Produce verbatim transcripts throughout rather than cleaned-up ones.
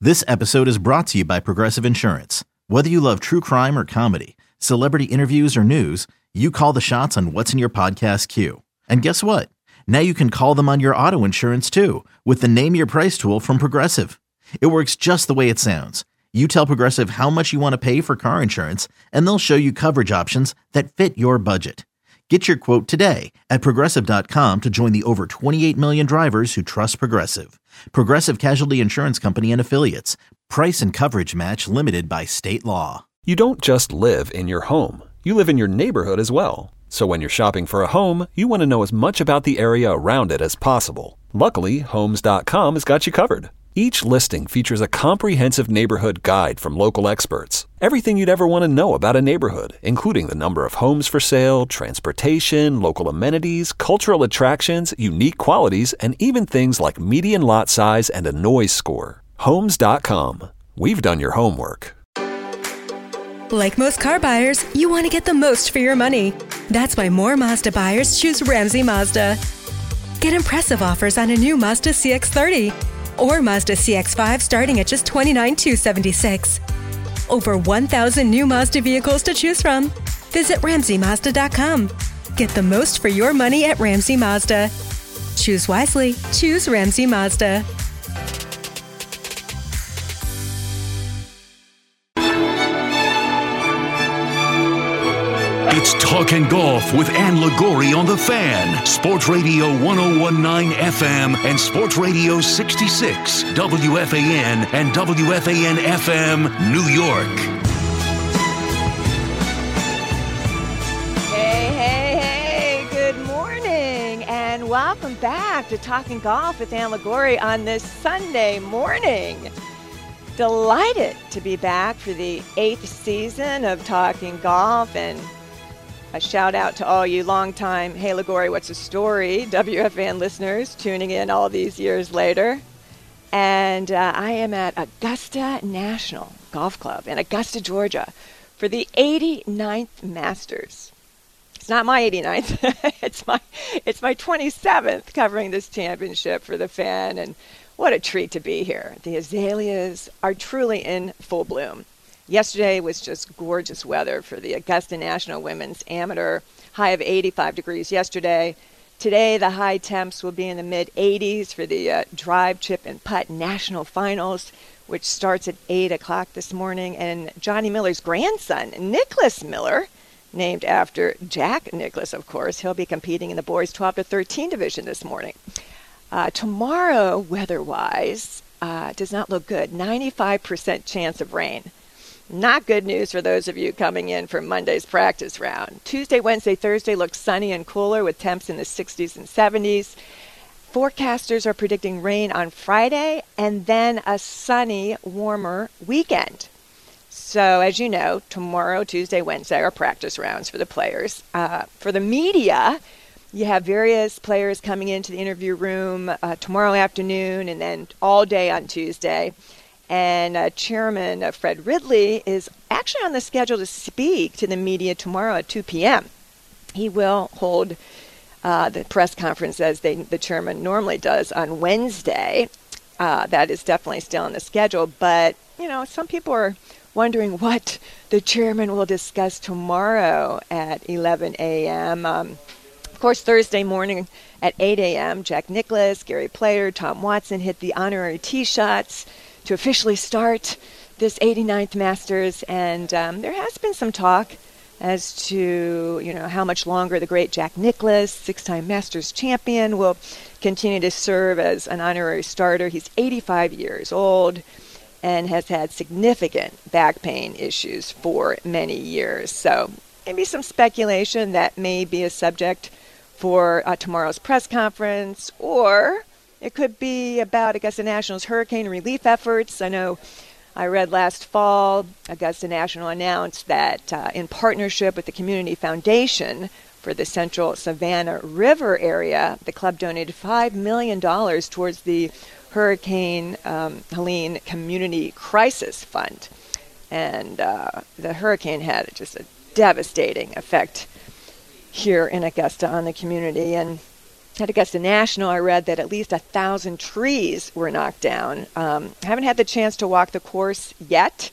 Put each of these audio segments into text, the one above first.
This episode is brought to you by Progressive Insurance. Whether you love true crime or comedy, celebrity interviews or news, you call the shots on what's in your podcast queue. And guess what? Now you can call them on your auto insurance too with the Name Your Price tool from Progressive. It works just the way it sounds. You tell Progressive how much you want to pay for car insurance, and they'll show you coverage options that fit your budget. Get your quote today at Progressive dot com to join the over twenty-eight million drivers who trust Progressive. Progressive Casualty Insurance Company and Affiliates. Price and coverage match limited by state law. You don't just live in your home. You live in your neighborhood as well. So when you're shopping for a home, you want to know as much about the area around it as possible. Luckily, Homes dot com has got you covered. Each listing features a comprehensive neighborhood guide from local experts. Everything you'd ever want to know about a neighborhood, including the number of homes for sale, transportation, local amenities, cultural attractions, unique qualities, and even things like median lot size and a noise score. Homes dot com. We've done your homework. Like most car buyers, you want to get the most for your money. That's why more Mazda buyers choose Ramsey Mazda. Get impressive offers on a new Mazda C X thirty or Mazda C X five starting at just twenty-nine thousand two hundred seventy-six dollars. Over one thousand new Mazda vehicles to choose from. Visit Ramsey Mazda dot com. Get the most for your money at Ramsey Mazda. Choose wisely. Choose Ramsey Mazda. It's Talkin' Golf with Ann Liguori on The Fan. Sports Radio one oh one point nine F M and Sports Radio sixty-six, W F A N and W F A N F M, New York. Hey, hey, hey, good morning and welcome back to Talkin' Golf with Ann Liguori on this Sunday morning. Delighted to be back for the eighth season of Talkin' Golf, and a shout out to all you longtime Hey Liguori, What's the Story W F A N listeners tuning in all these years later. And uh, I am at Augusta National Golf Club in Augusta, Georgia for the eighty-ninth Masters. It's not my eighty-ninth. it's my it's my twenty-seventh covering this championship for The Fan, and what a treat to be here. The azaleas are truly in full bloom. Yesterday was just gorgeous weather for the Augusta National Women's Amateur, high of eighty-five degrees yesterday. Today, the high temps will be in the mid eighties for the uh, Drive, Chip, and Putt National Finals, which starts at eight o'clock this morning. And Johnny Miller's grandson, Nicholas Miller, named after Jack Nicklaus, of course, he'll be competing in the boys twelve to thirteen division this morning. Uh, tomorrow, weather-wise, uh, does not look good. ninety-five percent chance of rain. Not good news for those of you coming in for Monday's practice round. Tuesday, Wednesday, Thursday looks sunny and cooler with temps in the sixties and seventies. Forecasters are predicting rain on Friday and then a sunny, warmer weekend. So, as you know, tomorrow, Tuesday, Wednesday are practice rounds for the players. Uh, for the media, you have various players coming into the interview room uh, tomorrow afternoon and then all day on Tuesday. And uh, Chairman uh, Fred Ridley is actually on the schedule to speak to the media tomorrow at two p.m. He will hold uh, the press conference as they, the chairman normally does on Wednesday. Uh, that is definitely still on the schedule. But, you know, some people are wondering what the chairman will discuss tomorrow at eleven a.m. Um, of course, Thursday morning at eight a.m., Jack Nicklaus, Gary Player, Tom Watson hit the honorary tee shots to officially start this eighty-ninth Masters, and um, there has been some talk as to, you know, how much longer the great Jack Nicklaus, six-time Masters champion, will continue to serve as an honorary starter. He's eighty-five years old and has had significant back pain issues for many years. So maybe some speculation that may be a subject for uh, tomorrow's press conference, or it could be about Augusta National's hurricane relief efforts. I know I read last fall, Augusta National announced that uh, in partnership with the Community Foundation for the Central Savannah River area, the club donated five million dollars towards the Hurricane um, Helene Community Crisis Fund. And uh, the hurricane had just a devastating effect here in Augusta on the community. And at Augusta National, I read that at least a thousand trees were knocked down. Um, I haven't had the chance to walk the course yet,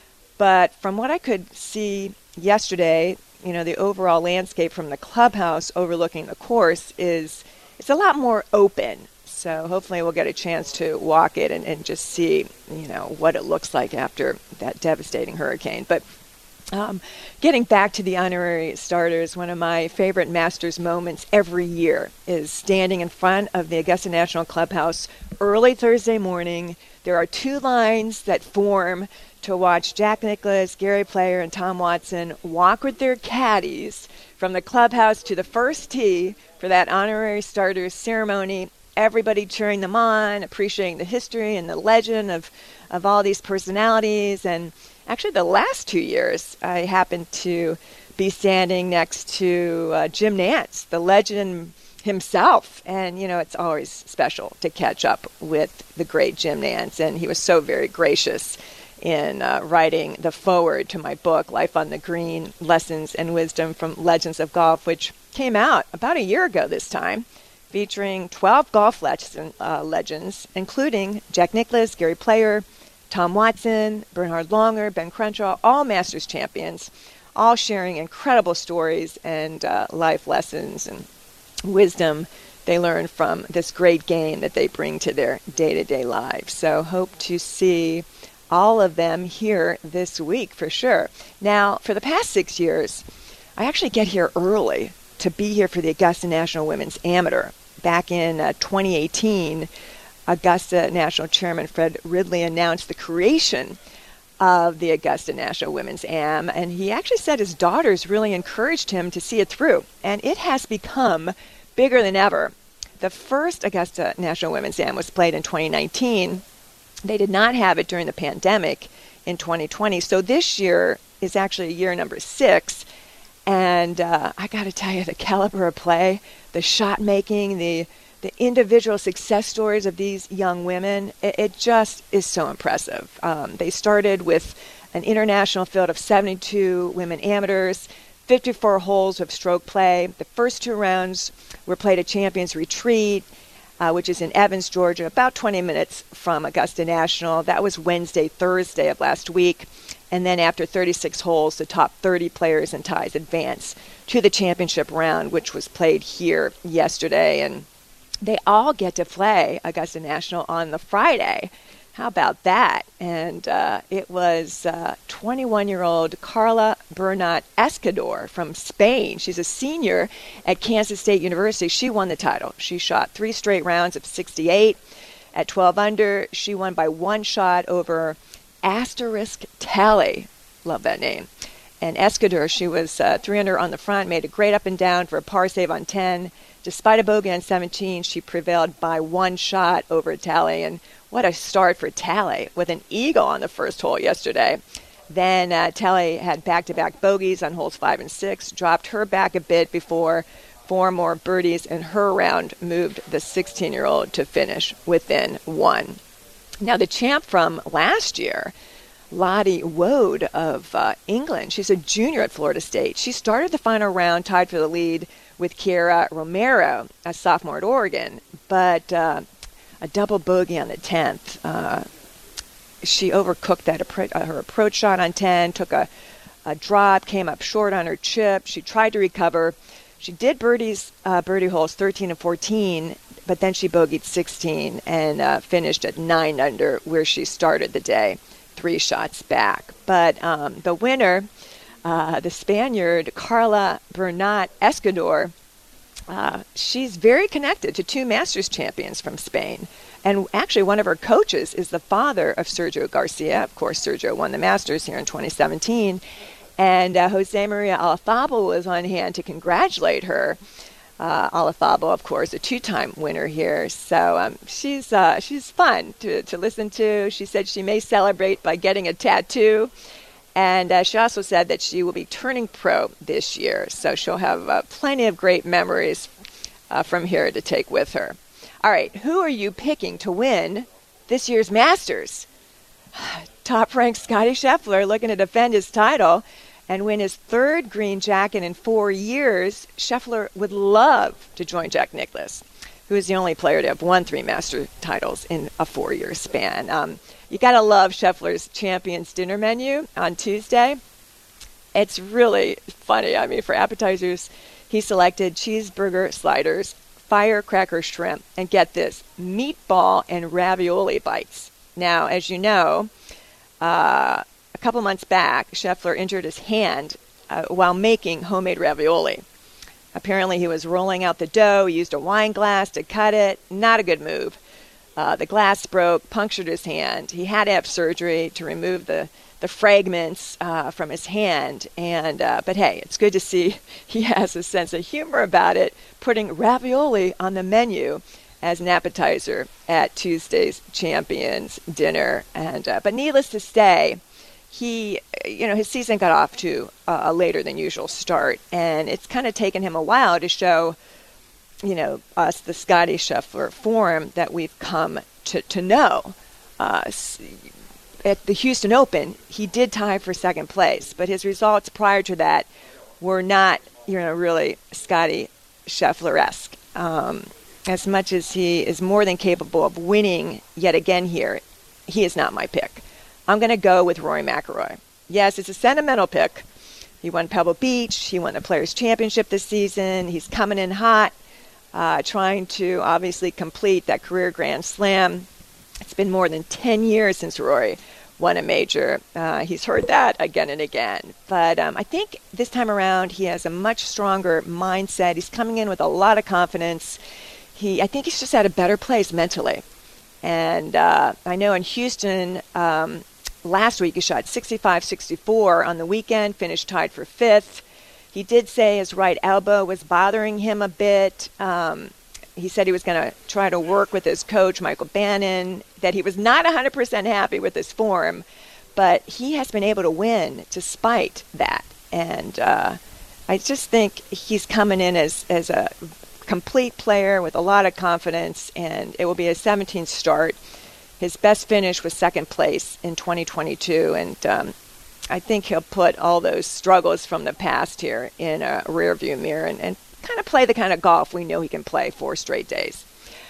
but from what I could see yesterday, you know, the overall landscape from the clubhouse overlooking the course is it's a lot more open. So hopefully we'll get a chance to walk it and, and just see, you know, what it looks like after that devastating hurricane. But um, getting back to the honorary starters, one of my favorite Masters moments every year is standing in front of the Augusta National Clubhouse early Thursday morning. There are two lines that form to watch Jack Nicklaus, Gary Player, and Tom Watson walk with their caddies from the clubhouse to the first tee for that honorary starters ceremony. Everybody cheering them on, appreciating the history and the legend of, of all these personalities. And actually the last two years, I happened to be standing next to uh, Jim Nantz, the legend himself. And, you know, it's always special to catch up with the great Jim Nantz. And he was so very gracious in uh, writing the foreword to my book, Life on the Green, Lessons and Wisdom from Legends of Golf, which came out about a year ago this time, featuring twelve golf legend, uh, legends, including Jack Nicklaus, Gary Player, Tom Watson, Bernhard Langer, Ben Crenshaw, all Masters champions, all sharing incredible stories and uh, life lessons and wisdom they learn from this great game that they bring to their day-to-day lives. So hope to see all of them here this week for sure. Now, for the past six years, I actually get here early to be here for the Augusta National Women's Amateur. Back in uh, twenty eighteen, Augusta National Chairman Fred Ridley announced the creation of the Augusta National Women's Am, and he actually said his daughters really encouraged him to see it through, and it has become bigger than ever. The first Augusta National Women's Am was played in twenty nineteen. They did not have it during the pandemic in twenty twenty, so this year is actually year number six. And uh, I got to tell you, the caliber of play, the shot making, the the individual success stories of these young women, it, it just is so impressive. Um, they started with an international field of seventy-two women amateurs, fifty-four holes of stroke play. The first two rounds were played at Champions Retreat, uh, which is in Evans, Georgia, about twenty minutes from Augusta National. That was Wednesday, Thursday of last week. And then after thirty-six holes, the top thirty players and ties advance to the championship round, which was played here yesterday. And they all get to play Augusta National on the Friday. How about that? And uh, it was uh, twenty-one-year-old Carla Bernat Escudor from Spain. She's a senior at Kansas State University. She won the title. She shot three straight rounds of sixty-eight. At twelve under, she won by one shot over Asterisk Tally. Love that name. And Escudor, she was uh, three under on the front, made a great up and down for a par save on ten. Despite a bogey on seventeen, she prevailed by one shot over Tally. And what a start for Tally with an eagle on the first hole yesterday. Then uh, Tally had back-to-back bogeys on holes five and six, dropped her back a bit before four more birdies, and her round moved the sixteen-year-old to finish within one. Now, the champ from last year, Lottie Woad of uh, England, she's a junior at Florida State. She started the final round tied for the lead with Kiera Romero, a sophomore at Oregon, but uh, a double bogey on the tenth. Uh, she overcooked that appro- uh, her approach shot on ten, took a, a drop, came up short on her chip. She tried to recover. She did birdies, uh, birdie holes thirteen and fourteen, but then she bogeyed sixteen and uh, finished at nine under, where she started the day, three shots back. But um, the winner, uh, the Spaniard Carla Bernat Escudor, uh, she's very connected to two Masters champions from Spain. And actually, one of her coaches is the father of Sergio Garcia. Of course, Sergio won the Masters here in twenty seventeen. And uh, Jose Maria Olazabal was on hand to congratulate her. Uh, Olazabal, of course, a two-time winner here. So um, she's uh, she's fun to, to listen to. She said she may celebrate by getting a tattoo. And uh, she also said that she will be turning pro this year. So she'll have uh, plenty of great memories uh, from here to take with her. All right, who are you picking to win this year's Masters? Top-ranked Scottie Scheffler looking to defend his title and win his third green jacket in four years, Scheffler would love to join Jack Nicklaus, who is the only player to have won three Master titles in a four-year span. Um, you got to love Scheffler's Champions Dinner menu on Tuesday. It's really funny. I mean, for appetizers, he selected cheeseburger sliders, firecracker shrimp, and get this, meatball and ravioli bites. Now, as you know, uh, a couple months back, Scheffler injured his hand uh, while making homemade ravioli. Apparently, he was rolling out the dough. He used a wine glass to cut it. Not a good move. Uh, the glass broke, punctured his hand. He had to have surgery to remove the, the fragments uh, from his hand. And uh, but hey, it's good to see he has a sense of humor about it, putting ravioli on the menu as an appetizer at Tuesday's Champions Dinner. And uh, but needless to say, he, you know, his season got off to uh, a later than usual start, and it's kind of taken him a while to show, you know, us the Scottie Scheffler form that we've come to, to know. Uh, at the Houston Open, he did tie for second place, but his results prior to that were not, you know, really Scottie Scheffler-esque. Um, as much as he is more than capable of winning yet again here, he is not my pick. I'm going to go with Rory McIlroy. Yes, it's a sentimental pick. He won Pebble Beach. He won the Players' Championship this season. He's coming in hot, uh, trying to obviously complete that career Grand Slam. It's been more than ten years since Rory won a major. Uh, he's heard that again and again. But um, I think this time around he has a much stronger mindset. He's coming in with a lot of confidence. He, I think he's just at a better place mentally. And uh, I know in Houston, um, last week he shot sixty-five sixty-four on the weekend, finished tied for fifth. He did say his right elbow was bothering him a bit. Um, he said he was going to try to work with his coach, Michael Bannon, that he was not one hundred percent happy with his form, but he has been able to win despite that. And uh, I just think he's coming in as, as a complete player with a lot of confidence, and it will be a seventeenth start. His best finish was second place in twenty twenty-two, and um, I think he'll put all those struggles from the past here in a rearview mirror and, and kind of play the kind of golf we know he can play four straight days.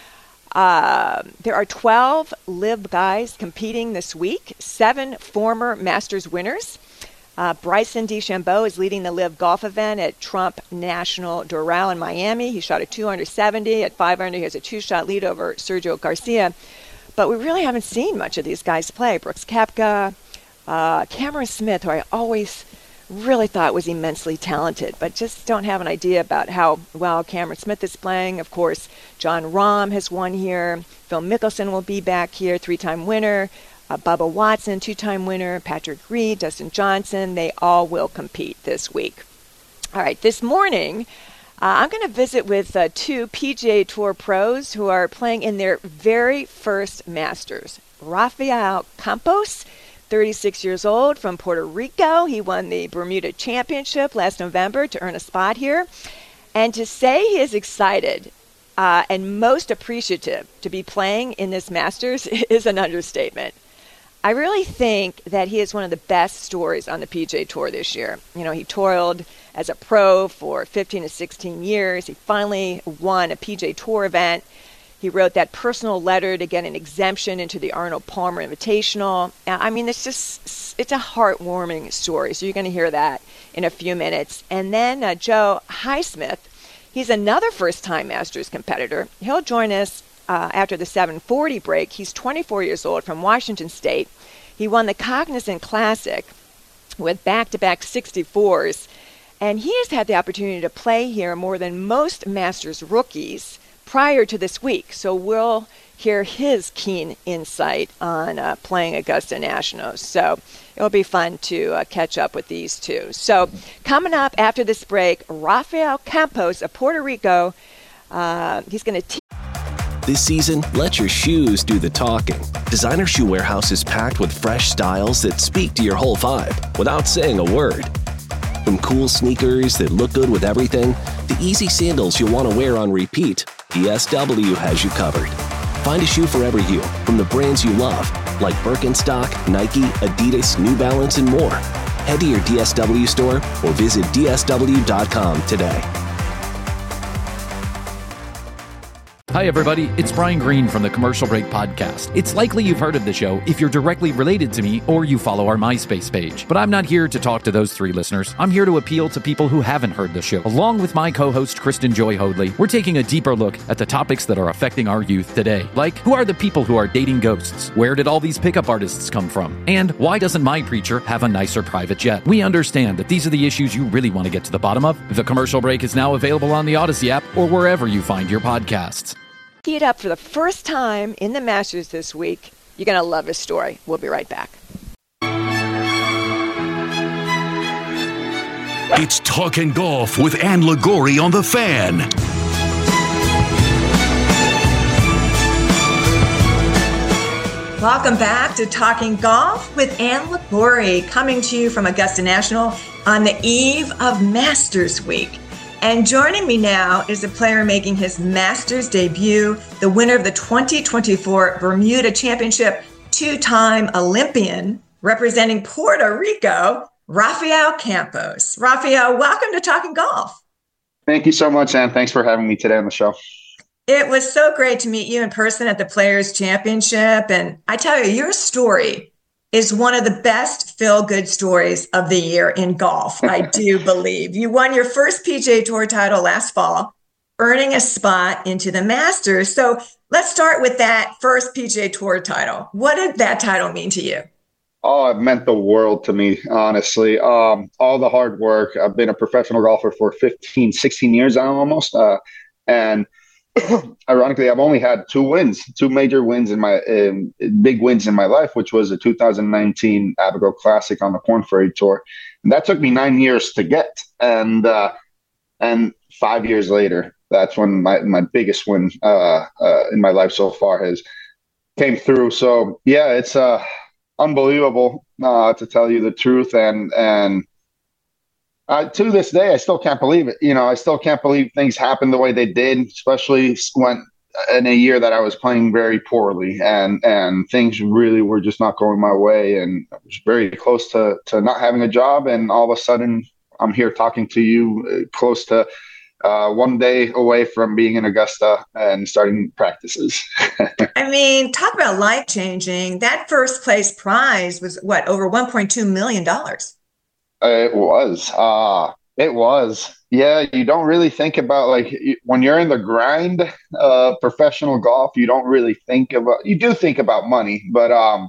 Uh, there are twelve LIV guys competing this week, seven former Masters winners. Uh, Bryson DeChambeau is leading the LIV golf event at Trump National Doral in Miami. He shot a two under seventy. At five under, he has a two-shot lead over Sergio Garcia. But we really haven't seen much of these guys play. Brooks Koepka, uh, Cameron Smith, who I always really thought was immensely talented, but just don't have an idea about how well Cameron Smith is playing. Of course, John Rahm has won here. Phil Mickelson will be back here, three-time winner. Uh, Bubba Watson, two-time winner. Patrick Reed, Dustin Johnson, they all will compete this week. All right, this morning, uh, I'm going to visit with uh, two P G A Tour pros who are playing in their very first Masters. Rafael Campos, thirty-six years old, from Puerto Rico. He won the Bermuda Championship last November to earn a spot here. And to say he is excited uh, and most appreciative to be playing in this Masters is an understatement. I really think that he is one of the best stories on the P G A Tour this year. You know, he toiled as a pro for fifteen to sixteen years. He finally won a P G A Tour event. He wrote that personal letter to get an exemption into the Arnold Palmer Invitational. I mean, it's just, it's a heartwarming story. So you're going to hear that in a few minutes. And then uh, Joe Highsmith, he's another first-time Masters competitor. He'll join us Uh, after the seven forty break. He's twenty-four years old, from Washington State. He won the Cognizant Classic with back-to-back sixty-fours, and he has had the opportunity to play here more than most Masters rookies prior to this week. So we'll hear his keen insight on uh, playing Augusta National. So it'll be fun to uh, catch up with these two. So coming up after this break, Rafael Campos of Puerto Rico. Uh, he's going to teach. This season, let your shoes do the talking. Designer Shoe Warehouse is packed with fresh styles that speak to your whole vibe without saying a word. From cool sneakers that look good with everything, to easy sandals you'll want to wear on repeat, D S W has you covered. Find a shoe for every you from the brands you love, like Birkenstock, Nike, Adidas, New Balance, and more. Head to your D S W store or visit D S W dot com today. Hi, everybody. It's Brian Green from the Commercial Break Podcast. It's likely you've heard of the show if you're directly related to me or you follow our MySpace page. But I'm not here to talk to those three listeners. I'm here to appeal to people who haven't heard the show. Along with my co-host, Kristen Joy Hoadley, we're taking a deeper look at the topics that are affecting our youth today. Like, who are the people who are dating ghosts? Where did all these pickup artists come from? And why doesn't my preacher have a nicer private jet? We understand that these are the issues you really want to get to the bottom of. The Commercial Break is now available on the Odyssey app or wherever you find your podcasts. Teed up for the first time in the Masters this week. You're going to love his story. We'll be right back. It's Talkin' Golf with Ann Liguori on The Fan. Welcome back to Talking Golf with Ann Liguori, coming to you from Augusta National on the eve of Masters Week. And joining me now is a player making his Masters debut, the winner of the twenty twenty-four Bermuda Championship, two-time Olympian, representing Puerto Rico, Rafael Campos. Rafael, welcome to Talking Golf. Thank you so much, Ann. Thanks for having me today on the show. It was so great to meet you in person at the Players Championship. And I tell you, your story is one of the best feel-good stories of the year in golf, I do believe. You won your first P G A Tour title last fall, earning a spot into the Masters. So let's start with that first P G A Tour title. What did that title mean to you? Oh, it meant the world to me, honestly. Um, all the hard work. I've been a professional golfer for fifteen, sixteen years now almost. Uh, and ironically, I've only had two wins, two major wins in my um, big wins in my life, which was the two thousand nineteen Abigail Classic on the Korn Ferry Tour. And that took me nine years to get. And uh, and five years later, that's when my, my biggest win uh, uh, in my life so far has came through. So, yeah, it's uh, unbelievable uh, to tell you the truth. And, and Uh, to this day, I still can't believe it. You know, I still can't believe things happened the way they did, especially when in a year that I was playing very poorly and and things really were just not going my way. And I was very close to, to not having a job. And all of a sudden, I'm here talking to you uh, close to uh, one day away from being in Augusta and starting practices. I mean, talk about life-changing. That first place prize was, what, over one point two million dollars? It was. Uh, it was. Yeah, you don't really think about, like, when you're in the grind of professional golf, you don't really think about, you do think about money, but, um,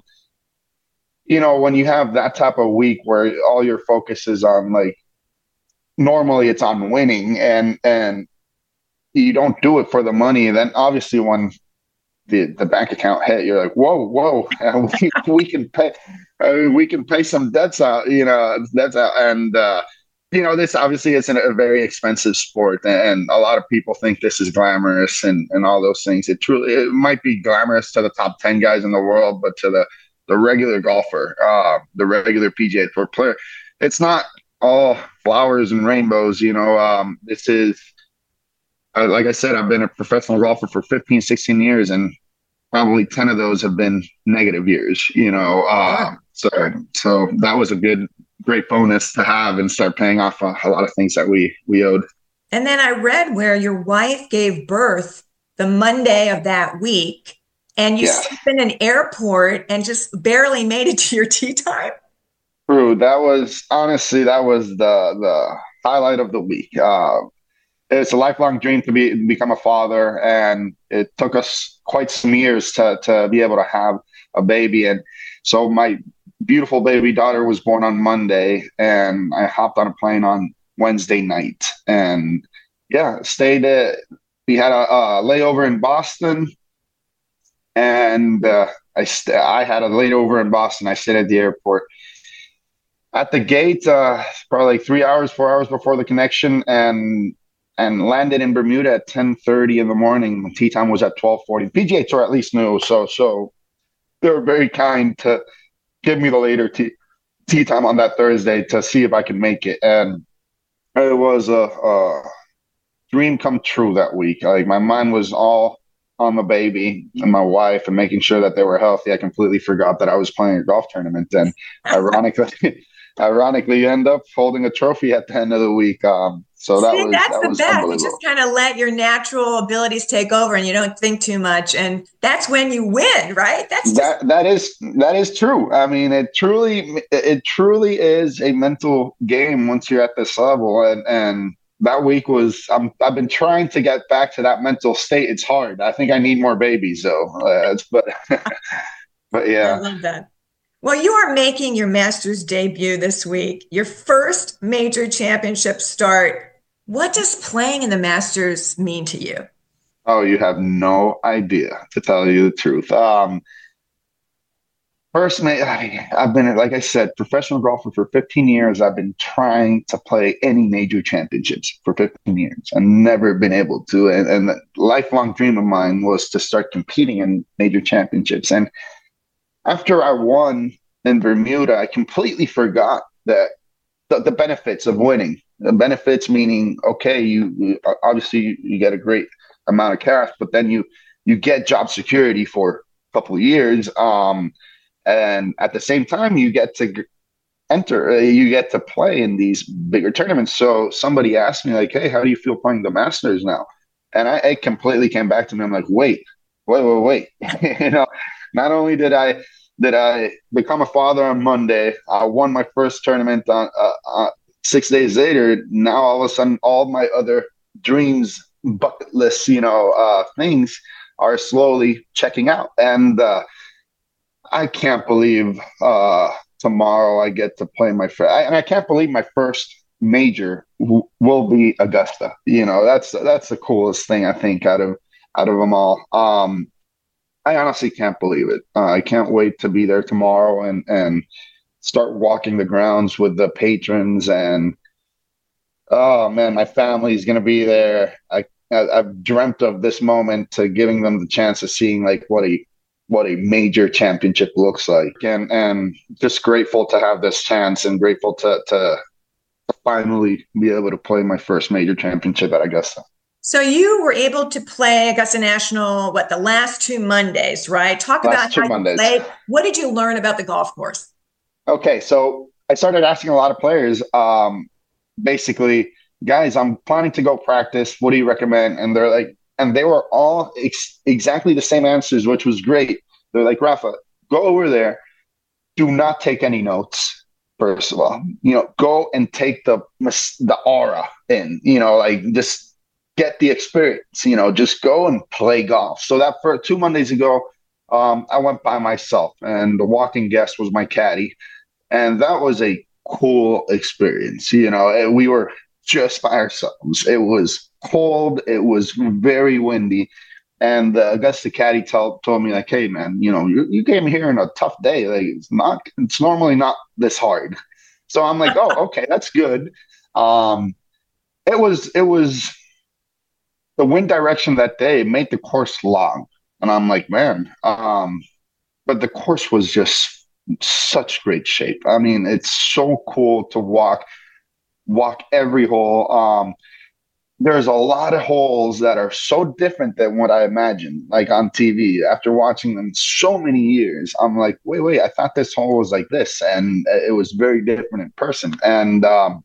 you know, when you have that type of week where all your focus is on, like, normally it's on winning and, and you don't do it for the money, then obviously when the, the bank account hit, you're like, whoa, whoa, we, we can pay. I mean, we can pay some debts out, you know, debts out. And, uh, you know, this obviously isn't a very expensive sport. And a lot of people think this is glamorous and, and all those things. It truly, it might be glamorous to the top ten guys in the world, but to the, the regular golfer, uh, the regular P G A Tour player, it's not all flowers and rainbows. You know, um, this is, uh, like I said, I've been a professional golfer for fifteen, sixteen years, and probably ten of those have been negative years, you know. Uh, so so that was a good, great bonus to have and start paying off a, a lot of things that we, we owed. And then I read where your wife gave birth the Monday of that week, and you Yeah. slept in an airport and just barely made it to your tee time. True. That was, honestly, that was the the highlight of the week. Uh, it's a lifelong dream to be become a father, and it took us quite some years to to be able to have a baby. And so my beautiful baby daughter was born on Monday, and I hopped on a plane on Wednesday night, and yeah, stayed. Uh, we had a, a layover in Boston, and uh, I st- I had a layover in Boston. I stayed at the airport. At the gate, uh, probably like three hours, four hours before the connection, and and landed in Bermuda at ten thirty in the morning. My tee time was at twelve forty. P G A Tour at least knew, so so they were very kind to give me the later tee, tee time on that Thursday to see if I could make it. And it was a, a dream come true that week. Like, my mind was all on the baby and my wife and making sure that they were healthy. I completely forgot that I was playing a golf tournament. And ironically, ironically, you end up holding a trophy at the end of the week. Um, so that See, was that's that the was best. You unbelievable. just kind of let your natural abilities take over, and you don't think too much, and that's when you win, right? That's just- that that is that is true. I mean, it truly it truly is a mental game once you're at this level, and and that week was. I'm, I've been trying to get back to that mental state. It's hard. I think I need more babies, though. Uh, but but yeah, I love that. Well, you are making your Masters debut this week, your first major championship start. What does playing in the Masters mean to you? Oh, you have no idea, to tell you the truth. Um, first, I've been, like I said, professional golfer for fifteen years. I've been trying to play any major championships for fifteen years. I've never been able to. And, and the lifelong dream of mine was to start competing in major championships. And after I won in Bermuda, I completely forgot that the, the benefits of winning. The benefits meaning, okay, you, you obviously you, you get a great amount of cash, but then you you get job security for a couple of years, um, and at the same time you get to enter, uh, you get to play in these bigger tournaments. So somebody asked me like, "Hey, how do you feel playing the Masters now?" And I, it completely came back to me. I'm like, "Wait, wait, wait, wait!" you know, not only did I did I become a father on Monday, I won my first tournament on. Uh, uh, Six days later, now all of a sudden, all my other dreams, bucket list, you know, uh, things are slowly checking out. And uh, I can't believe uh, tomorrow I get to play my first, and I can't believe my first major w- will be Augusta. You know, that's that's the coolest thing I think out of out of them all. Um, I honestly can't believe it. Uh, I can't wait to be there tomorrow and and. start walking the grounds with the patrons, and oh man, my family is going to be there. I, I I've dreamt of this moment, to giving them the chance of seeing like what a what a major championship looks like, and and just grateful to have this chance, and grateful to to finally be able to play my first major championship at Augusta. So you were able to play Augusta National, what, the last two Mondays, right? Talk last about two how Mondays. you played. What did you learn about the golf course? Okay, so I started asking a lot of players, um, basically, guys, I'm planning to go practice. What do you recommend? And they're like, and they were all ex- exactly the same answers, which was great. They're like, Rafa, go over there. Do not take any notes. First of all, you know, go and take the the aura in. You know, like just get the experience. You know, just go and play golf. So that for two Mondays ago, um, I went by myself, and the walking guest was my caddy. And that was a cool experience. You know, we were just by ourselves. It was cold. It was very windy. And the Augusta caddy told, told me like, hey, man, you know, you, you came here in a tough day. Like it's not, it's normally not this hard. So I'm like, oh, okay, that's good. Um, it was, it was the wind direction that day made the course long. And I'm like, man, um, but the course was just such great shape. I mean, it's so cool to walk, walk every hole. Um, there's a lot of holes that are so different than what I imagined, like on T V. After watching them so many years, I'm like, wait, wait, I thought this hole was like this. And it was very different in person. And um,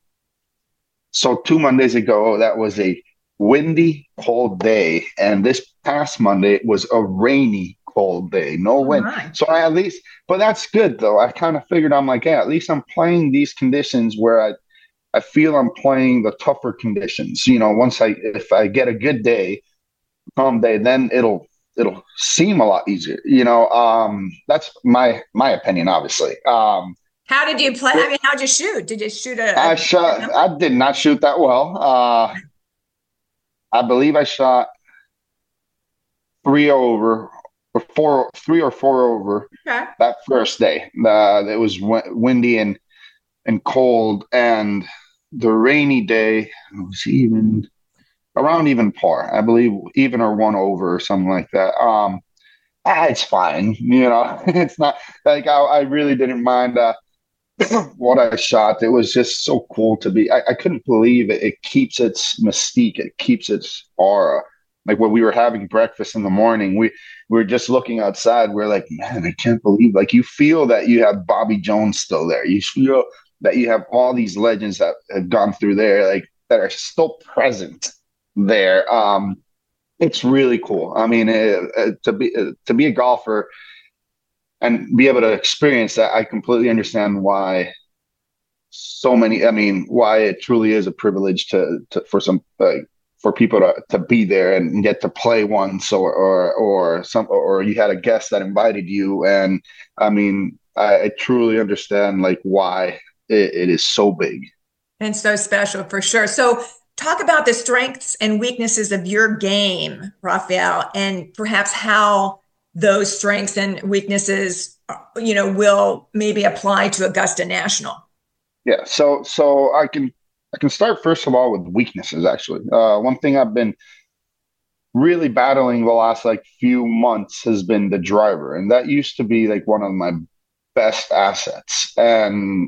so two Mondays ago, that was a windy, cold day. And this past Monday was a rainy, cold day, no wind. Right. So I at least, but that's good though. I kind of figured, I'm like, yeah, at least I'm playing these conditions where I, I feel I'm playing the tougher conditions. You know, once I, if I get a good day, calm day, then it'll, it'll seem a lot easier. You know, um, that's my, my opinion, obviously. Um, How did you play? I mean, how'd you shoot? Did you shoot a? I shot. I did not shoot that well. Uh, I believe I shot three over. Or four, three or four over okay. that first day. Uh, it was w- windy and and cold, and the rainy day was even around even par. I believe even or one over or something like that. Um, ah, it's fine, you know. It's not like I, I really didn't mind uh, what I shot. It was just so cool to be. I, I couldn't believe it. It keeps its mystique. It keeps its aura. Like when we were having breakfast in the morning, we, we were just looking outside. We're like, man, I can't believe, like you feel that you have Bobby Jones still there. You feel that you have all these legends that have gone through there, like that are still present there. Um, it's really cool. I mean, uh, uh, to be uh, to be a golfer and be able to experience that, I completely understand why so many. I mean, why it truly is a privilege to, to for some uh, for people to, to be there and get to play once, or or or some, or you had a guest that invited you, and I mean, I, I truly understand like why it, it is so big and so special for sure. So, talk about the strengths and weaknesses of your game, Rafael, and perhaps how those strengths and weaknesses, you know, will maybe apply to Augusta National. Yeah, so so I can I can start first of all with weaknesses. Actually, uh, one thing I've been really battling the last like few months has been the driver, and that used to be like one of my best assets. And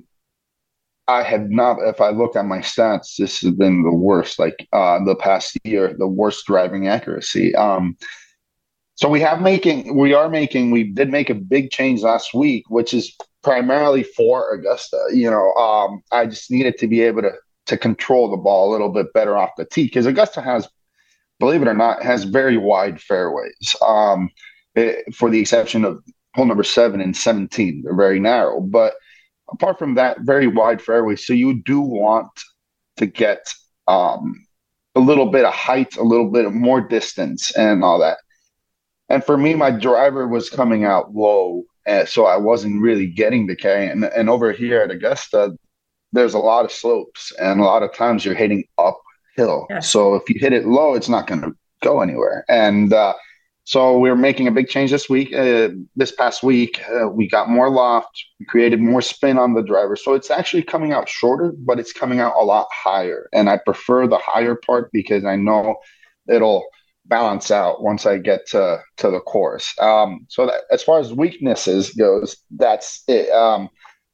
I have not, if I look at my stats, this has been the worst, like uh, the past year, the worst driving accuracy. Um, so we have making, we are making, we did make a big change last week, which is primarily for Augusta. You know, um, I just needed to be able to to control the ball a little bit better off the tee, because Augusta has, believe it or not, has very wide fairways. Um, it, for the exception of hole number seven and seventeen, they're very narrow. But apart from that, very wide fairways. So you do want to get um, a little bit of height, a little bit of more distance, and all that. And for me, my driver was coming out low, and so I wasn't really getting the carry. And, and over here at Augusta, there's a lot of slopes, and a lot of times you're hitting uphill. Yes. So if you hit it low, it's not going to go anywhere. And uh, so we're making a big change this week. Uh, this past week, uh, we got more loft, we created more spin on the driver. So it's actually coming out shorter, but it's coming out a lot higher. And I prefer the higher part because I know it'll balance out once I get to, to the course. Um, so that, as far as weaknesses goes, that's it. Um,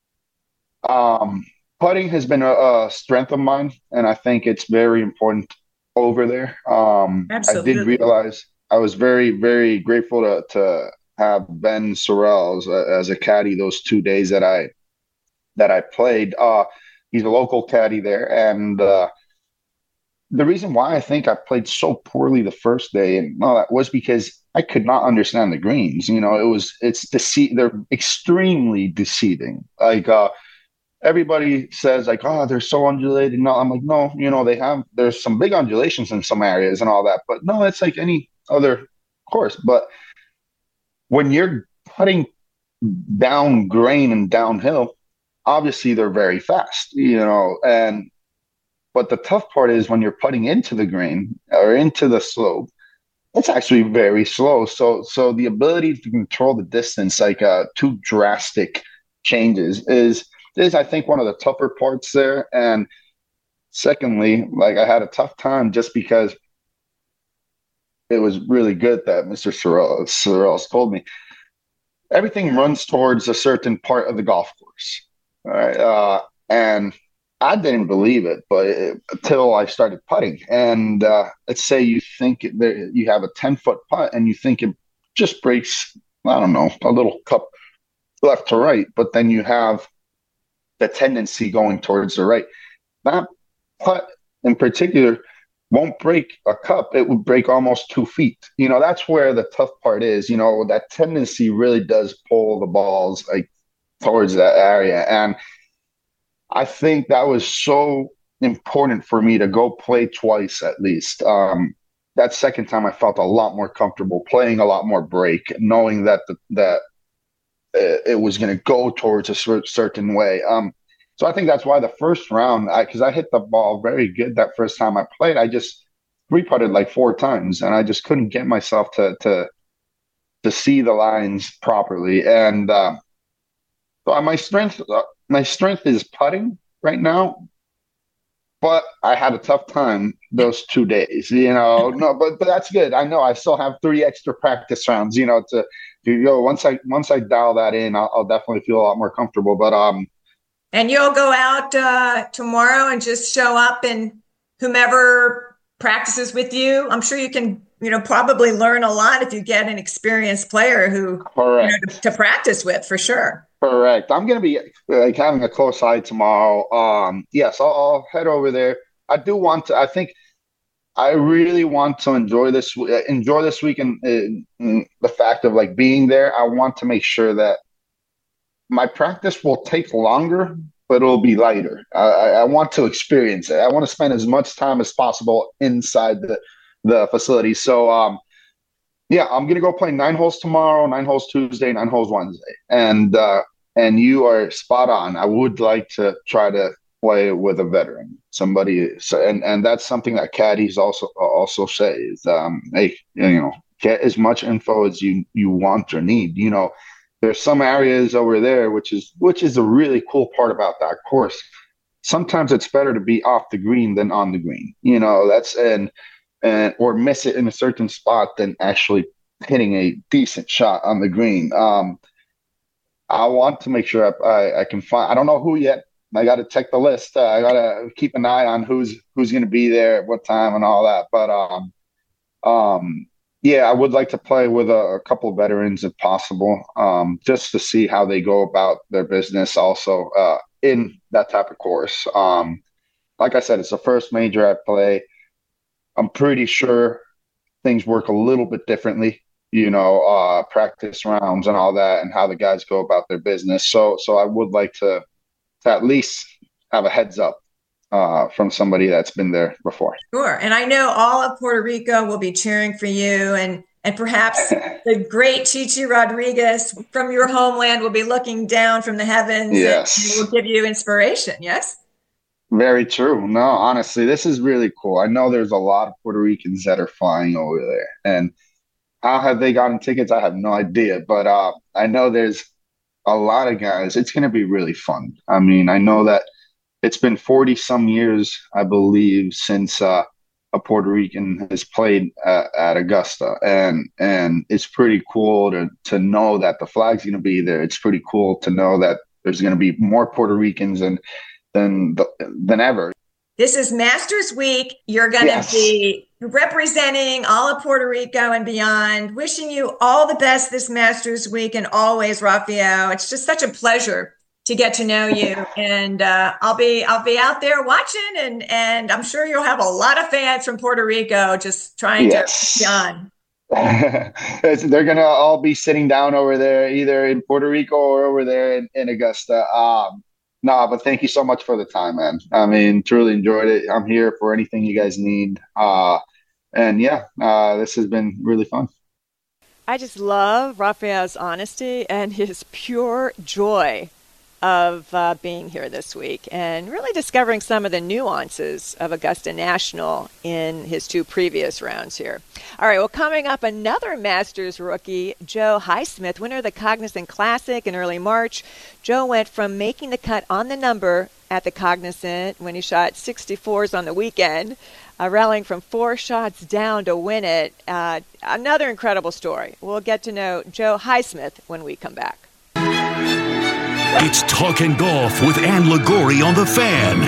um, putting has been a, a strength of mine, and I think it's very important over there. Um, Absolutely. I did realize I was very, very grateful to, to have Ben Sorrell as a, as a caddy those two days that I that I played. Uh, he's a local caddy there, and uh, the reason why I think I played so poorly the first day and all that was because I could not understand the greens. You know, it was it's dece- they're extremely deceiving. Like uh, everybody says, like, oh, they're so undulated. No, I'm like, no, you know, they have there's some big undulations in some areas and all that, but no, it's like any other course. But when you're putting down grain and downhill, obviously they're very fast, you know, and but the tough part is when you're putting into the grain or into the slope, it's actually very slow. So so the ability to control the distance, like uh, two drastic changes, is is I think one of the tougher parts there. And secondly, like I had a tough time just because it was really good that Mister Sorrell, Sorrell's told me everything runs towards a certain part of the golf course. All right. Uh, and I didn't believe it, but it, until I started putting. And uh, let's say you think there, you have a ten-foot putt and you think it just breaks, I don't know, a little cup left to right, but then you have the tendency going towards the right. That putt in particular won't break a cup. It would break almost two feet. You know, that's where the tough part is. You know, that tendency really does pull the balls like towards that area. And I think that was so important for me to go play twice at least. Um, that second time I felt a lot more comfortable playing a lot more break, knowing that the, that it was going to go towards a certain way. Um, so I think that's why the first round, because I, I hit the ball very good that first time I played, I just three-putted like four times, and I just couldn't get myself to to to see the lines properly. And uh, so my strength, uh, my strength is putting right now, but I had a tough time those two days. You know, no, but but that's good. I know I still have three extra practice rounds. You know, to to go once I once I dial that in, I'll, I'll definitely feel a lot more comfortable. But um. And you'll go out uh, tomorrow and just show up, and whomever practices with you, I'm sure you can you know, probably learn a lot if you get an experienced player who, Correct. you know, to, to practice with for sure. Correct. I'm going to be like having a close eye tomorrow. Um, yes, I'll, I'll head over there. I do want to, I think I really want to enjoy this, enjoy this week and, and the fact of like being there. I want to make sure that my practice will take longer, but it'll be lighter. I, I want to experience it. I want to spend as much time as possible inside the, the facility. So, um, yeah, I'm going to go play nine holes tomorrow, nine holes Tuesday, nine holes Wednesday. And, uh, and you are spot on. I would like to try to play with a veteran, somebody. So, and, and that's something that caddies also, also say is, um, hey, you know, get as much info as you, you want or need. You know, there's some areas over there, which is, which is a really cool part about that course. Sometimes it's better to be off the green than on the green, you know, that's, and, and, or miss it in a certain spot than actually hitting a decent shot on the green. Um, I want to make sure I, I, I can find, I don't know who yet. I got to check the list. Uh, I got to keep an eye on who's, who's going to be there at what time and all that. But, um, um, yeah, I would like to play with a, a couple of veterans if possible, um, just to see how they go about their business also, uh, in that type of course. Um, like I said, it's the first major I play. I'm pretty sure things work a little bit differently, you know, uh, practice rounds and all that, and how the guys go about their business. So, so I would like to, to at least have a heads up uh, from somebody that's been there before. Sure. And I know all of Puerto Rico will be cheering for you, and, and perhaps the great Chichi Rodriguez from your homeland will be looking down from the heavens. Yes. And will give you inspiration. Yes. Very true. No, honestly, this is really cool. I know there's a lot of Puerto Ricans that are flying over there, and how have they gotten tickets? I have no idea, but uh, I know there's a lot of guys. It's going to be really fun. I mean, I know that it's been forty some years, I believe, since uh, a Puerto Rican has played uh, at Augusta, and and it's pretty cool to to know that the flag's going to be there. It's pretty cool to know that there's going to be more Puerto Ricans than than than ever. This is Masters Week. You're going to yes. be representing all of Puerto Rico and beyond. Wishing you all the best this Masters Week, and always, Rafael. It's just such a pleasure to get to know you, and uh, I'll be I'll be out there watching, and and I'm sure you'll have a lot of fans from Puerto Rico just trying yes. to be on. They're gonna all be sitting down over there, either in Puerto Rico or over there in, in Augusta. Um, No, but thank you so much for the time, man. I mean, truly enjoyed it. I'm here for anything you guys need. Uh, and yeah, uh, this has been really fun. I just love Rafael's honesty and his pure joy of uh, being here this week, and really discovering some of the nuances of Augusta National in his two previous rounds here. All right, well, coming up, another Masters rookie, Joe Highsmith, winner of the Cognizant Classic in early March. Joe went from making the cut on the number at the Cognizant when he shot sixty-fours on the weekend, uh, rallying from four shots down to win it. Uh, another incredible story. We'll get to know Joe Highsmith when we come back. It's Talkin' Golf with Ann Liguori on The Fan.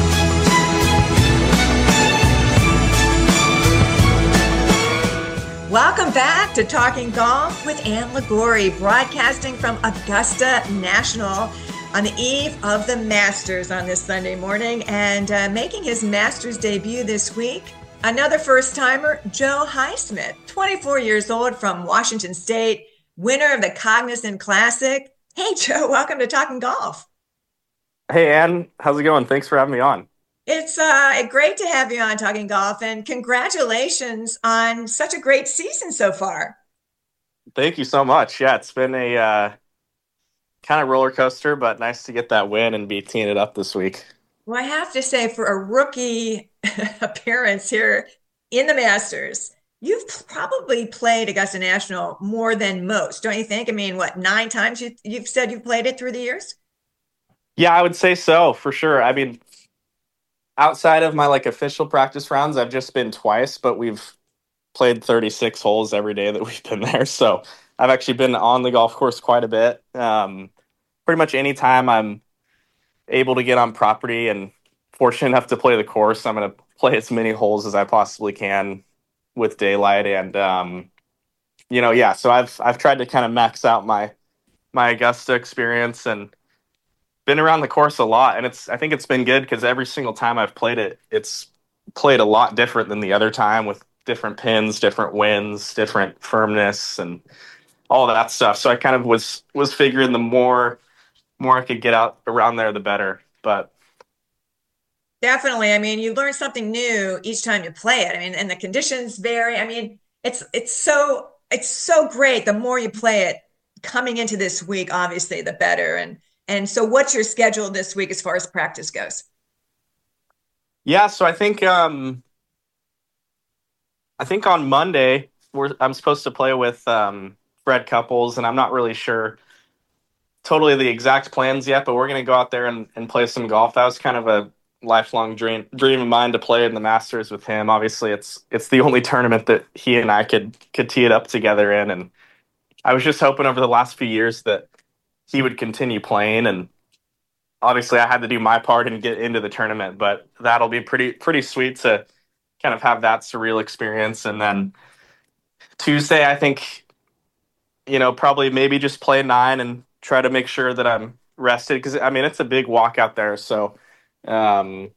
Welcome back to Talking Golf with Ann Liguori, broadcasting from Augusta National on the eve of the Masters on this Sunday morning, and uh, making his Masters debut this week, another first-timer, Joe Highsmith, twenty-four years old, from Washington State, winner of the Cognizant Classic. Hey, Joe, welcome to Talking Golf. Hey, Ann. How's it going? Thanks for having me on. It's uh, great to have you on Talking Golf, and congratulations on such a great season so far. Thank you so much. Yeah, it's been a uh, kind of roller coaster, but nice to get that win and be teeing it up this week. Well, I have to say, for a rookie appearance here in the Masters, you've probably played Augusta National more than most, don't you think? I mean, what, nine times you, you've said you've played it through the years? Yeah, I would say so, for sure. I mean, outside of my like official practice rounds, I've just been twice, but we've played thirty-six holes every day that we've been there. So I've actually been on the golf course quite a bit. Um, pretty much any time I'm able to get on property and fortunate enough to play the course, I'm going to play as many holes as I possibly can with daylight. And, um, you know, yeah, so I've, I've tried to kind of max out my, my Augusta experience and been around the course a lot. And it's, I think it's been good because every single time I've played it, it's played a lot different than the other time with different pins, different winds, different firmness, and all that stuff. So I kind of was, was figuring the more, more I could get out around there, the better. But definitely. I mean, you learn something new each time you play it. I mean, and the conditions vary. I mean, it's it's so it's so great. The more you play it coming into this week, obviously, the better. And and so what's your schedule this week as far as practice goes? Yeah, so I think um I think on Monday we're I'm supposed to play with um Fred Couples, and I'm not really sure totally the exact plans yet, but we're going to go out there and, and play some golf. That was kind of a lifelong dream dream of mine to play in the Masters with him. Obviously, it's it's the only tournament that he and I could could tee it up together in, and I was just hoping over the last few years that he would continue playing. And obviously, I had to do my part and get into the tournament, but that'll be pretty pretty sweet to kind of have that surreal experience. And then Tuesday, I think, you know, probably maybe just play nine and try to make sure that I'm rested, because I mean it's a big walk out there. So um,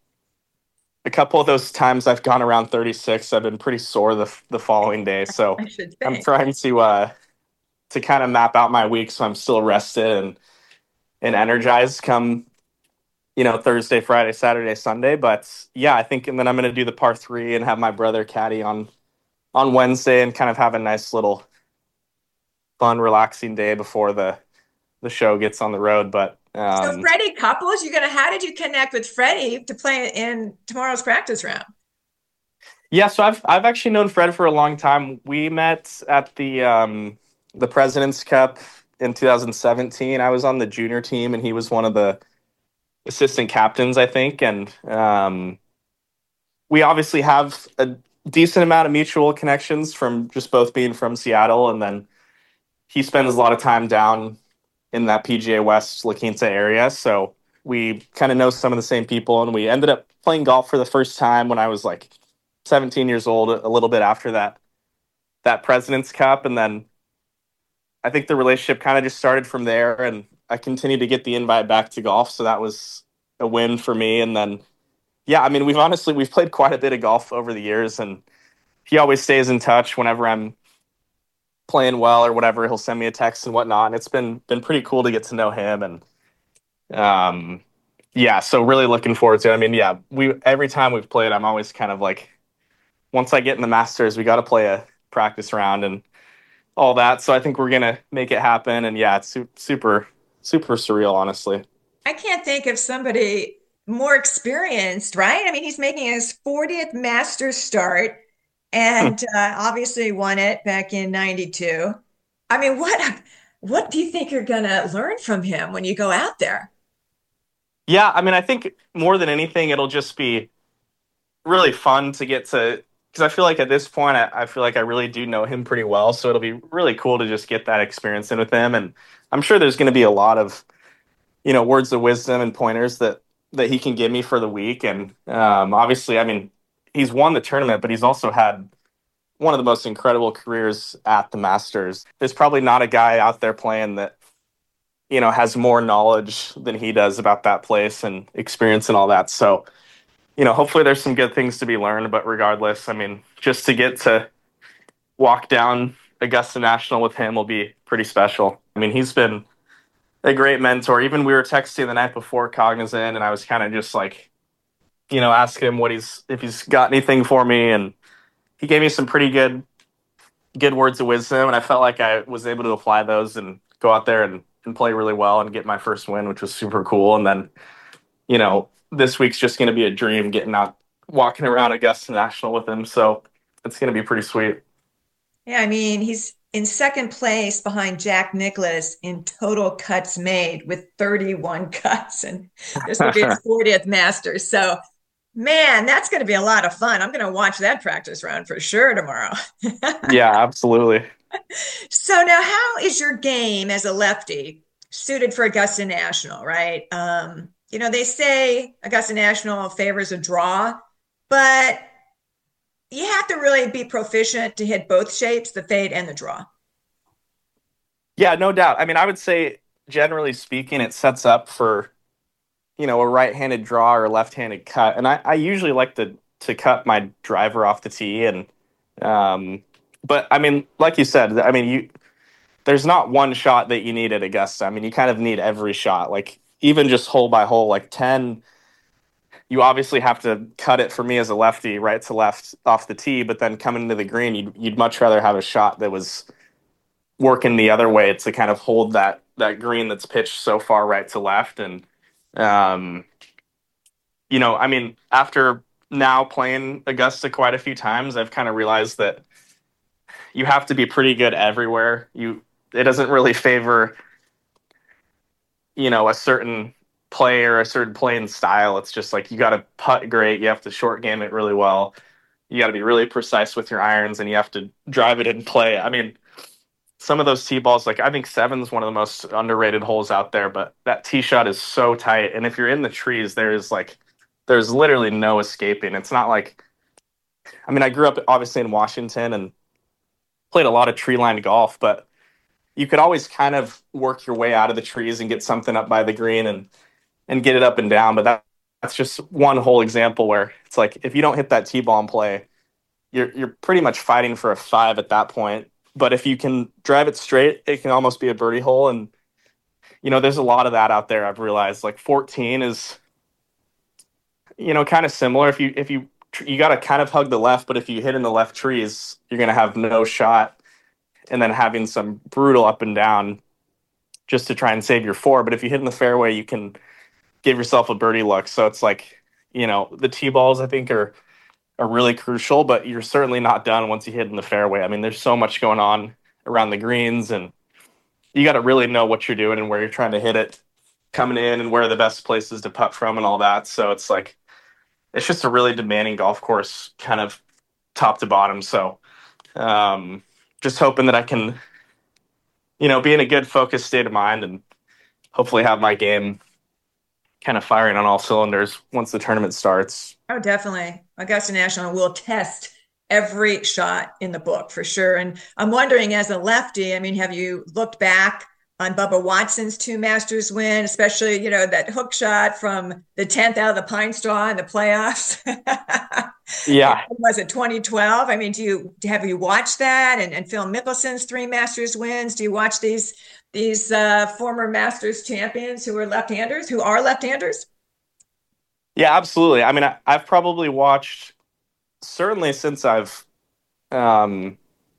a couple of those times I've gone around thirty-six, I've been pretty sore the the following day. So I'm trying to uh, to kind of map out my week so I'm still rested and and energized come, you know, Thursday, Friday, Saturday, Sunday. But yeah, I think, and then I'm going to do the par three and have my brother caddy on on Wednesday and kind of have a nice little fun, relaxing day before the the show gets on the road. But um, so Freddie Couples, you're gonna how did you connect with Freddie to play in tomorrow's practice round? Yeah, so I've I've actually known Fred for a long time. We met at the um, the President's Cup in two thousand seventeen. I was on the junior team, and he was one of the assistant captains, I think. And um, we obviously have a decent amount of mutual connections from just both being from Seattle, and then he spends a lot of time down in that P G A West La Quinta area. So we kind of know some of the same people, and we ended up playing golf for the first time when I was like seventeen years old, a little bit after that, that President's Cup. And then I think the relationship kind of just started from there, and I continued to get the invite back to golf. So that was a win for me. And then, yeah, I mean, we've honestly, we've played quite a bit of golf over the years, and he always stays in touch whenever I'm playing well or whatever. He'll send me a text and whatnot. And it's been, been pretty cool to get to know him. And, um, yeah, so really looking forward to it. I mean, yeah, we, every time we've played, I'm always kind of like, once I get in the Masters, we got to play a practice round and all that. So I think we're going to make it happen. And yeah, it's su- super, super surreal, honestly. I can't think of somebody more experienced, right? I mean, he's making his fortieth Masters start, and uh, obviously won it back in ninety-two. I mean, what what do you think you're going to learn from him when you go out there? Yeah, I mean, I think more than anything, it'll just be really fun to get to, because I feel like at this point, I, I feel like I really do know him pretty well. So it'll be really cool to just get that experience in with him. And I'm sure there's going to be a lot of, you know, words of wisdom and pointers that, that he can give me for the week. And um, obviously, I mean, he's won the tournament, but he's also had one of the most incredible careers at the Masters. There's probably not a guy out there playing that, you know, has more knowledge than he does about that place and experience and all that. So, you know, hopefully there's some good things to be learned, but regardless, I mean, just to get to walk down Augusta National with him will be pretty special. I mean, he's been a great mentor. Even we were texting the night before Cognizant, and I was kind of just like, you know, ask him what he's, if he's got anything for me. And he gave me some pretty good, good words of wisdom. And I felt like I was able to apply those and go out there and, and play really well and get my first win, which was super cool. And then, you know, this week's just going to be a dream getting out, walking around Augusta National with him. So it's going to be pretty sweet. Yeah. I mean, he's in second place behind Jack Nicklaus in total cuts made with thirty-one cuts. And this will be his fortieth Masters. So, man, that's going to be a lot of fun. I'm going to watch that practice round for sure tomorrow. Yeah, absolutely. So now how is your game as a lefty suited for Augusta National, right? Um, you know, they say Augusta National favors a draw, but you have to really be proficient to hit both shapes, the fade and the draw. Yeah, no doubt. I mean, I would say, generally speaking, it sets up for, you know, a right-handed draw or a left-handed cut. And I, I usually like to to cut my driver off the tee. And um, but I mean, like you said, I mean, you there's not one shot that you need at Augusta. I mean, you kind of need every shot. Like even just hole by hole, like ten. You obviously have to cut it for me as a lefty, right to left off the tee. But then coming into the green, you'd you'd much rather have a shot that was working the other way to kind of hold that that green that's pitched so far right to left. And um you know, I mean, after now playing Augusta quite a few times, I've kind of realized that you have to be pretty good everywhere. You it doesn't really favor, you know, a certain play or a certain playing style. It's just like you got to putt great, you have to short game it really well, you got to be really precise with your irons, and you have to drive it in play. I mean, some of those tee balls, like I think seven's one of the most underrated holes out there, but that tee shot is so tight. And if you're in the trees, there's like, there's literally no escaping. It's not like, I mean, I grew up obviously in Washington and played a lot of tree lined golf, but you could always kind of work your way out of the trees and get something up by the green and, and get it up and down. But that, that's just one whole example where it's like, if you don't hit that tee ball in play, you're, you're pretty much fighting for a five at that point. But if you can drive it straight, it can almost be a birdie hole. And, you know, there's a lot of that out there. I've realized like fourteen is, you know, kind of similar. If you, if you, you got to kind of hug the left, but if you hit in the left trees, you're going to have no shot. And then having some brutal up and down just to try and save your four. But if you hit in the fairway, you can give yourself a birdie look. So it's like, you know, the tee balls, I think, are, are really crucial, but you're certainly not done once you hit in the fairway. I mean, there's so much going on around the greens, and you got to really know what you're doing and where you're trying to hit it coming in and where are the best places to putt from and all that. So it's like, it's just a really demanding golf course kind of top to bottom. So um, just hoping that I can, you know, be in a good focused state of mind and hopefully have my game kind of firing on all cylinders once the tournament starts. Oh, definitely. Augusta National will test every shot in the book for sure. And I'm wondering, as a lefty, I mean, have you looked back on Bubba Watson's two Masters win, especially, you know, that hook shot from the tenth out of the pine straw in the playoffs? Yeah. Was it twenty twelve? I mean, do you, have you watched that? And, and Phil Mickelson's three Masters wins? Do you watch these, these uh, former Masters champions who are left-handers, who are left-handers? Yeah, absolutely. I mean, I, I've probably watched, certainly since I've, um,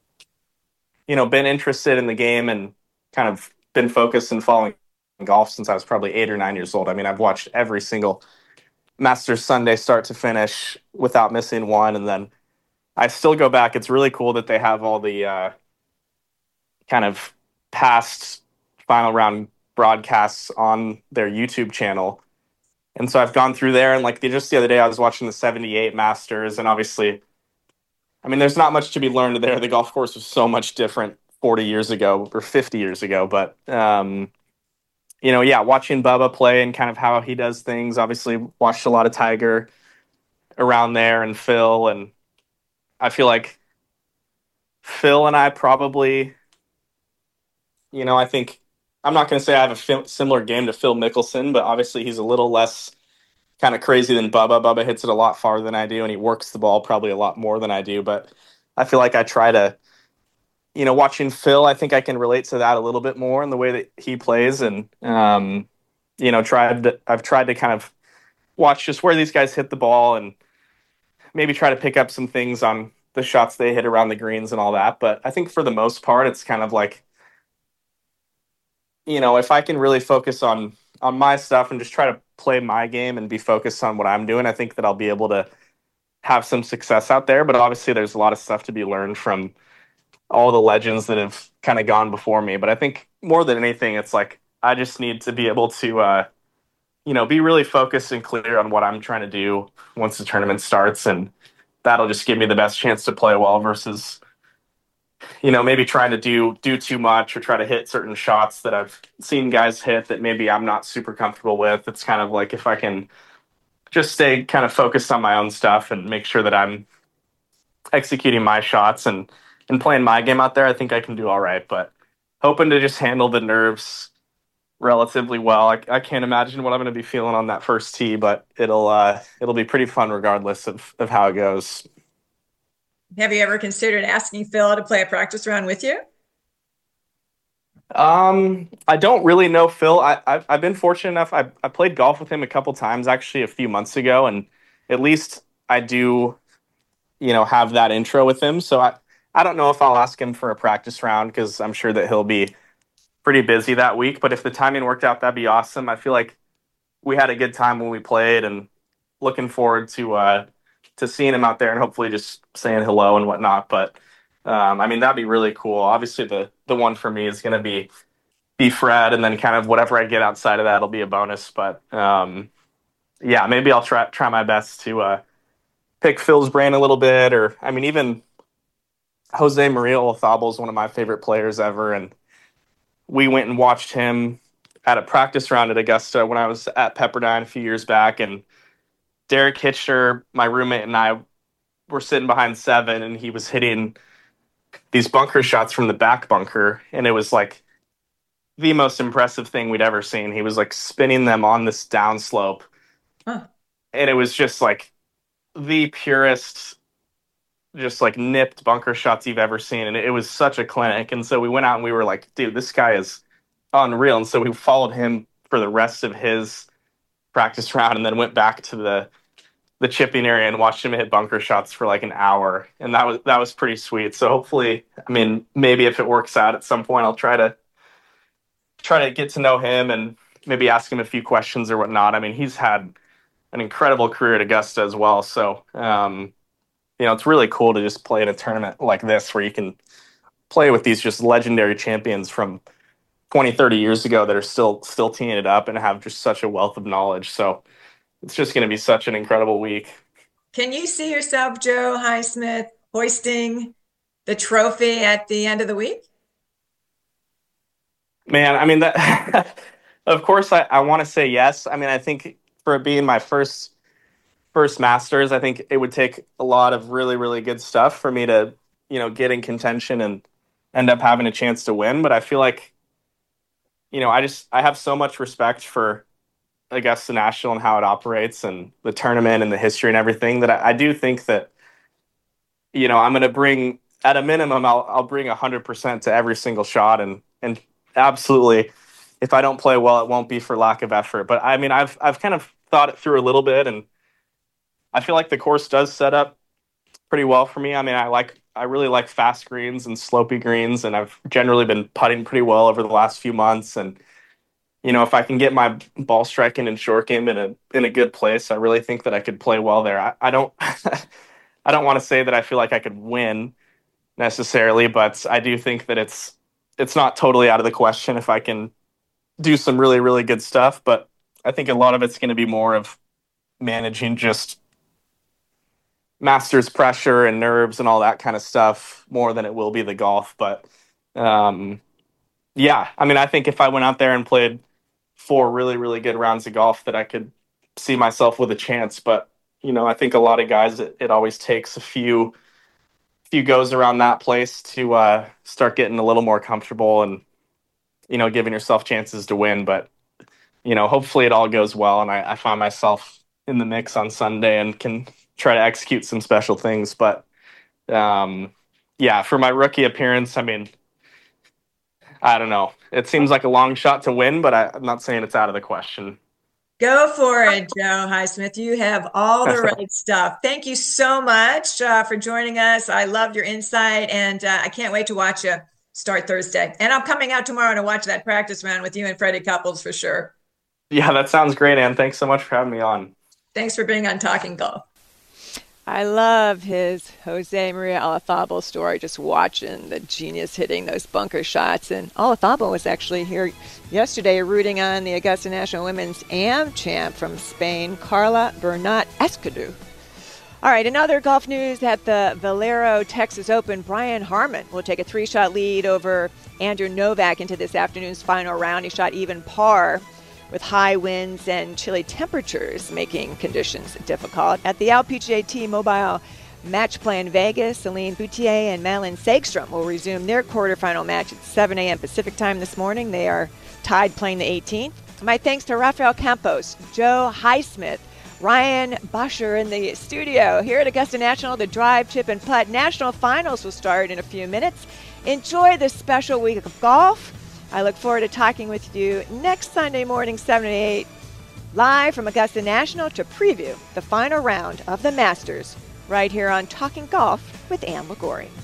you know, been interested in the game and kind of been focused and following golf since I was probably eight or nine years old. I mean, I've watched every single Masters Sunday start to finish without missing one. And then I still go back. It's really cool that they have all the uh, kind of past final round broadcasts on their YouTube channel. And so I've gone through there, and like just the other day I was watching the seventy-eight Masters, and obviously, I mean, there's not much to be learned there. The golf course was so much different forty years ago or fifty years ago. But, um, you know, yeah, watching Bubba play and kind of how he does things, obviously watched a lot of Tiger around there and Phil. And I feel like Phil and I probably, you know, I think, I'm not going to say I have a fi- similar game to Phil Mickelson, but obviously he's a little less kind of crazy than Bubba. Bubba hits it a lot farther than I do, and he works the ball probably a lot more than I do. But I feel like I try to, you know, watching Phil, I think I can relate to that a little bit more in the way that he plays. And, um, you know, tried to, I've tried to kind of watch just where these guys hit the ball and maybe try to pick up some things on the shots they hit around the greens and all that. But I think for the most part, it's kind of like, you know, if I can really focus on, on my stuff and just try to play my game and be focused on what I'm doing, I think that I'll be able to have some success out there. But obviously there's a lot of stuff to be learned from all the legends that have kind of gone before me. But I think more than anything, it's like, I just need to be able to, uh, you know, be really focused and clear on what I'm trying to do once the tournament starts. And that'll just give me the best chance to play well versus, you know, maybe trying to do do too much or try to hit certain shots that I've seen guys hit that maybe I'm not super comfortable with. It's kind of like if I can just stay kind of focused on my own stuff and make sure that I'm, executing my shots and, and playing my game out there, I think I can do all right. But hoping to just handle the nerves relatively well. I, I can't imagine what I'm going to be feeling on that first tee, but it'll uh, it'll be pretty fun regardless of, of how it goes. Have you ever considered asking Phil to play a practice round with you? Um, I don't really know Phil. I, I've, I've been fortunate enough. I, I played golf with him a couple times actually a few months ago, and at least I do, you know, have that intro with him. So I, I don't know if I'll ask him for a practice round because I'm sure that he'll be pretty busy that week. But if the timing worked out, that'd be awesome. I feel like we had a good time when we played, and looking forward to uh, to seeing him out there and hopefully just saying hello and whatnot. But um, I mean, that'd be really cool. Obviously, the the one for me is going to be be Fred, and then kind of whatever I get outside of that will be a bonus. But um, yeah, maybe I'll try try my best to uh, pick Phil's brain a little bit, or I mean, even Jose Maria Olazabal is one of my favorite players ever, and we went and watched him at a practice round at Augusta when I was at Pepperdine a few years back, and Derek Hitcher, my roommate, and I were sitting behind seven, and he was hitting these bunker shots from the back bunker, and it was like the most impressive thing we'd ever seen. He was like spinning them on this downslope, huh. and it was just like the purest, just like nipped bunker shots you've ever seen, and it was such a clinic. And so we went out and we were like, dude, this guy is unreal. And so we followed him for the rest of his practice round, and then went back to the the chipping area and watched him hit bunker shots for like an hour, and that was that was pretty sweet. So hopefully, I mean, maybe if it works out at some point, I'll try to try to get to know him and maybe ask him a few questions or whatnot. I mean, he's had an incredible career at Augusta as well, so um, you know, it's really cool to just play in a tournament like this where you can play with these just legendary champions from twenty, thirty years ago that are still still teeing it up and have just such a wealth of knowledge. So it's just going to be such an incredible week. Can you see yourself, Joe Highsmith, hoisting the trophy at the end of the week? Man, I mean, that of course I, I want to say yes. I mean, I think for it being my first first Masters, I think it would take a lot of really, really good stuff for me to, you know, get in contention and end up having a chance to win. But I feel like, you know, I just, I have so much respect for Augusta National and how it operates and the tournament and the history and everything that I, I do think that, you know, I'm going to bring, at a minimum, I'll, I'll bring one hundred percent to every single shot. And, and absolutely, if I don't play well, it won't be for lack of effort. But I mean, I've, I've kind of thought it through a little bit, and I feel like the course does set up pretty well for me. I mean, I like, I really like fast greens and slopey greens, and I've generally been putting pretty well over the last few months. And, you know, if I can get my ball striking and short game in a in a good place, I really think that I could play well there. I, I don't I don't want to say that I feel like I could win necessarily, but I do think that it's it's not totally out of the question if I can do some really, really good stuff. But I think a lot of it's going to be more of managing just Masters pressure and nerves and all that kind of stuff more than it will be the golf. But um, yeah, I mean, I think if I went out there and played four really, really good rounds of golf, that I could see myself with a chance. But, you know, I think a lot of guys, it, it always takes a few few goes around that place to uh, start getting a little more comfortable and, you know, giving yourself chances to win. But, you know, hopefully it all goes well, and I, I find myself in the mix on Sunday and can try to execute some special things. But um, yeah, for my rookie appearance, I mean, I don't know. It seems like a long shot to win, but I, I'm not saying it's out of the question. Go for it, Joe Highsmith. You have all the right stuff. Thank you so much uh, for joining us. I loved your insight, and uh, I can't wait to watch you start Thursday. And I'm coming out tomorrow to watch that practice round with you and Freddie Couples for sure. Yeah, that sounds great, Ann. Thanks so much for having me on. Thanks for being on Talking Golf. I love his Jose Maria Olazabal story, just watching the genius hitting those bunker shots. And Olazabal was actually here yesterday rooting on the Augusta National Women's Am champ from Spain, Carla Bernat Escudero. All right, in other golf news, at the Valero Texas Open, Brian Harman will take a three-shot lead over Andrew Novak into this afternoon's final round. He shot even par, with high winds and chilly temperatures making conditions difficult. At the L P G A T-Mobile Match play in Vegas, Celine Boutier and Malin Sagstrom will resume their quarterfinal match at seven a.m. Pacific time this morning. They are tied playing the eighteenth. My thanks to Rafael Campos, Joe Highsmith, Ryan Boscher in the studio. Here at Augusta National, the drive, chip, and putt national finals will start in a few minutes. Enjoy this special week of golf. I look forward to talking with you next Sunday morning, seven to eight, live from Augusta National to preview the final round of the Masters right here on Talking Golf with Ann Liguori.